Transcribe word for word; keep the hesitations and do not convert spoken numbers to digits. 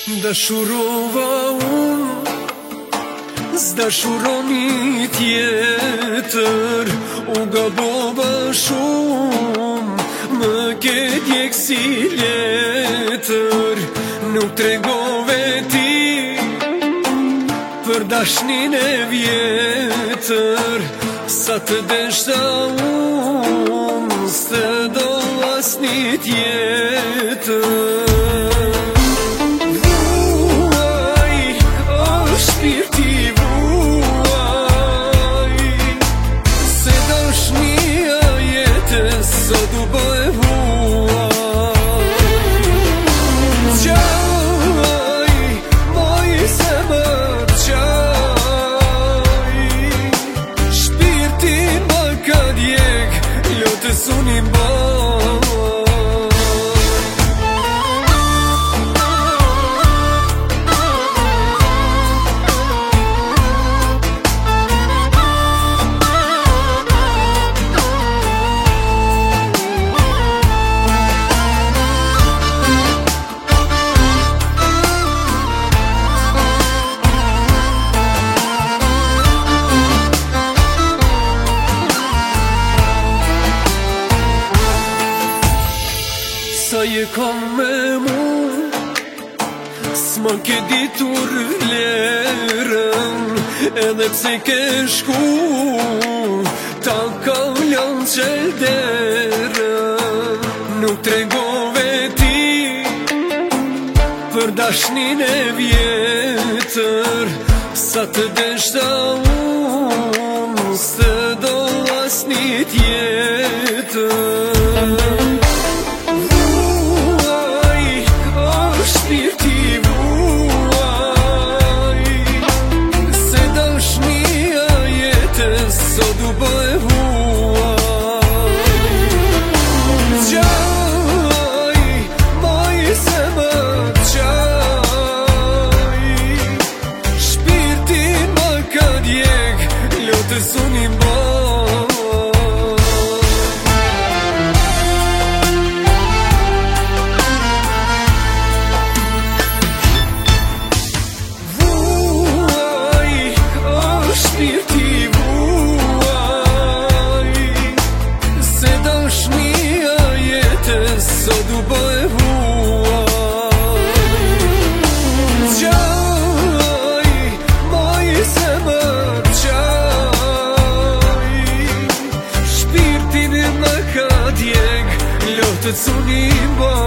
Dashurova unë, s'dashuroni tjetër. U gabova shumë, më ke djek si letër. Nuk tregove ti për dashnin e vjetër. Sa të deshta unë, s'të do asni tjetër. Sa je kam me mu, s'ma ke ditur vlerën. Edhe pse ke shku, ta kalon qelderën. Nuk tregove ti për dashnin e vjetër. Sa të deshta unë, s'të do asni tjetër. Të cunim ba